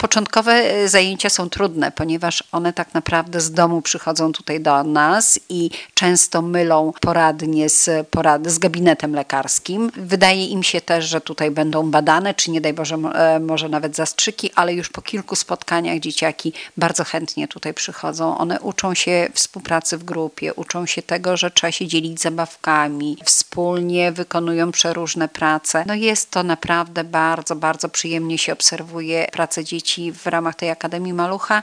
Początkowe zajęcia są trudne, ponieważ one tak naprawdę z domu przychodzą tutaj do nas i często mylą poradnie z gabinetem lekarskim. Wydaje im się też, że tutaj będą badane, czy nie daj Boże, może nawet zastrzyki, ale już po kilku spotkaniach dzieciaki bardzo chętnie tutaj przychodzą. One uczą się współpracy w grupie, uczą się tego, że trzeba się dzielić zabawkami, wspólnie wykonują przeróżne prace. No jest to naprawdę bardzo, bardzo przyjemnie się obserwuje pracę dzieci w ramach tej Akademii Malucha